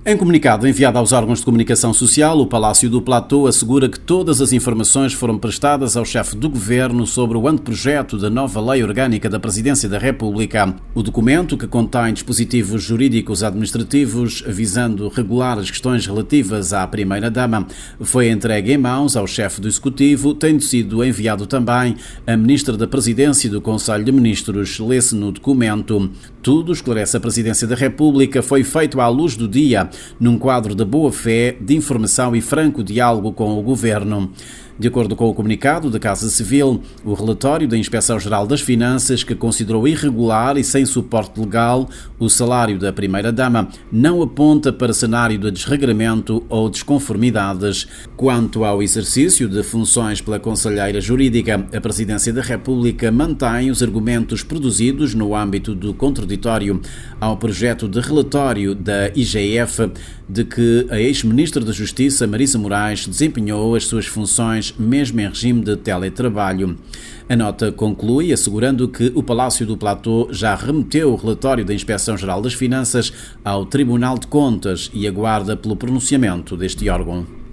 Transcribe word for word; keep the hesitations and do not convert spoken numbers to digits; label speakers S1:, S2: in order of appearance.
S1: Em comunicado enviado aos órgãos de comunicação social, o Palácio do Platô assegura que todas as informações foram prestadas ao chefe do Governo sobre o anteprojeto da nova Lei Orgânica da Presidência da República. O documento, que contém dispositivos jurídicos administrativos visando regular as questões relativas à Primeira-Dama, foi entregue em mãos ao chefe do Executivo, tendo sido enviado também à Ministra da Presidência e do Conselho de Ministros. Lê-se no documento: tudo, esclarece a Presidência da República, foi feito à luz do dia, num quadro de boa-fé, de informação e franco diálogo com o Governo. De acordo com o comunicado da Casa Civil, o relatório da Inspeção-Geral das Finanças, que considerou irregular e sem suporte legal o salário da Primeira-Dama, não aponta para cenário de desregramento ou desconformidades. Quanto ao exercício de funções pela Conselheira Jurídica, a Presidência da República mantém os argumentos produzidos no âmbito do contraditório ao projeto de relatório da I G F de que a ex-ministra da Justiça, Marisa Moraes, desempenhou as suas funções mesmo em regime de teletrabalho. A nota conclui assegurando que o Palácio do Platô já remeteu o relatório da Inspeção-Geral das Finanças ao Tribunal de Contas e aguarda pelo pronunciamento deste órgão.